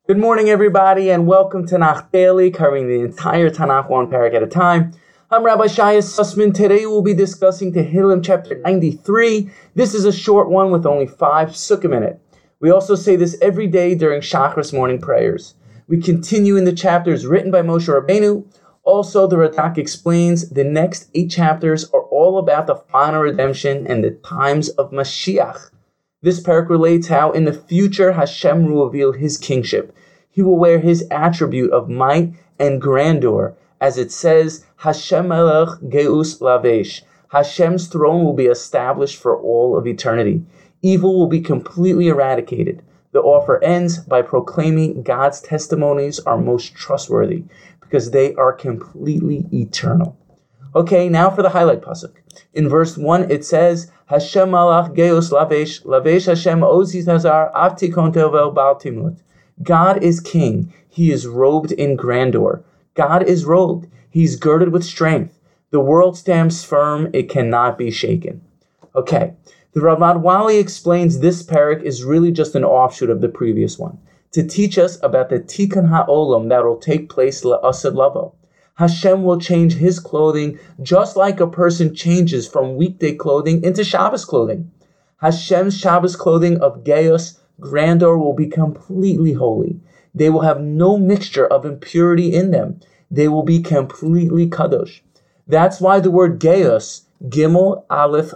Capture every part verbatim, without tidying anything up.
Good morning, everybody, and welcome to Tanakh Daily, covering the entire Tanakh one parak at a time. I'm Rabbi Shaya Sussman. Today we'll be discussing Tehillim chapter ninety-three. This is a short one with only five sukkim in it. We also say this every day during Shachris morning prayers. We continue in the chapters written by Moshe Rabbeinu. Also, the Radak explains the next eight chapters are all about the final redemption and the times of Mashiach. This parak relates how in the future Hashem will reveal His kingship. He will wear His attribute of might and grandeur. As it says, Hashem Melech Geus Lavesh. Hashem's throne will be established for all of eternity. Evil will be completely eradicated. The offer ends by proclaiming God's testimonies are most trustworthy because they are completely eternal. Okay, now for the highlight pasuk. In verse one, it says, Hashem malach geos lavesh, lavesh Hashem ozit hazar, avtikon tevel bal timut. God is king. He is robed in grandeur. God is robed. He's girded with strength. The world stands firm. It cannot be shaken. Okay, the Ravad Wali explains this parak is really just an offshoot of the previous one to teach us about the tikkun ha'olam that will take place la'asad lavo. Hashem will change His clothing just like a person changes from weekday clothing into Shabbos clothing. Hashem's Shabbos clothing of Geos, grandeur, will be completely holy. They will have no mixture of impurity in them. They will be completely kadosh. That's why the word Geos, Gimel, Aleph,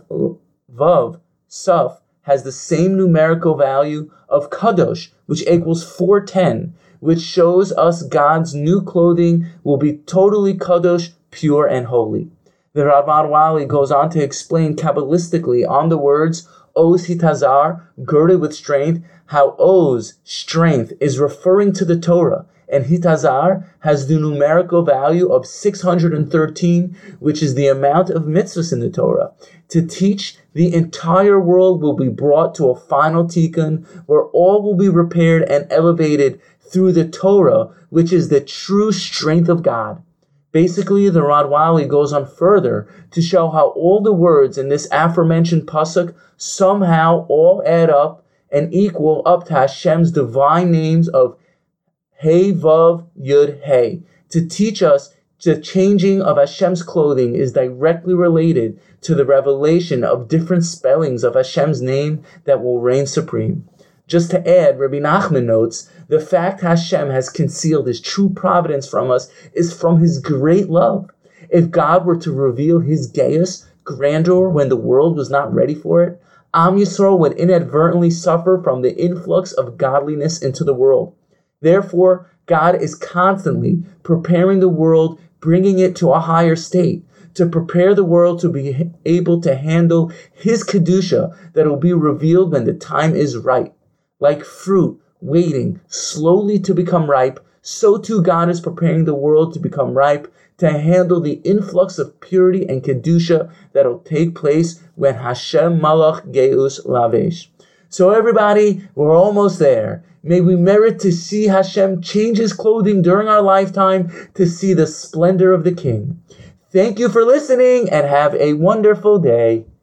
Vav, Saf, has the same numerical value of kadosh, which equals four ten, which shows us God's new clothing will be totally kadosh, pure and holy. The Ravad Wali goes on to explain Kabbalistically on the words Oz Hitazar, girded with strength, how Oz, strength, is referring to the Torah, and Hitazar has the numerical value of six hundred thirteen, which is the amount of mitzvahs in the Torah. To teach the entire world will be brought to a final tikkun, where all will be repaired and elevated through the Torah, which is the true strength of God. Basically, the Radwali goes on further to show how all the words in this aforementioned pasuk somehow all add up and equal up to Hashem's divine names of Hey Vav Yud Hey, to teach us the changing of Hashem's clothing is directly related to the revelation of different spellings of Hashem's name that will reign supreme. Just to add, Rabbi Nachman notes, the fact Hashem has concealed His true providence from us is from His great love. If God were to reveal His Geus, grandeur, when the world was not ready for it, Am Yisrael would inadvertently suffer from the influx of godliness into the world. Therefore, God is constantly preparing the world, bringing it to a higher state, to prepare the world to be able to handle His Kedusha that will be revealed when the time is right. Like fruit waiting slowly to become ripe, so too God is preparing the world to become ripe to handle the influx of purity and Kedusha that will take place when Hashem Malach Geus Lavesh. So everybody, we're almost there. May we merit to see Hashem change His clothing during our lifetime to see the splendor of the King. Thank you for listening and have a wonderful day.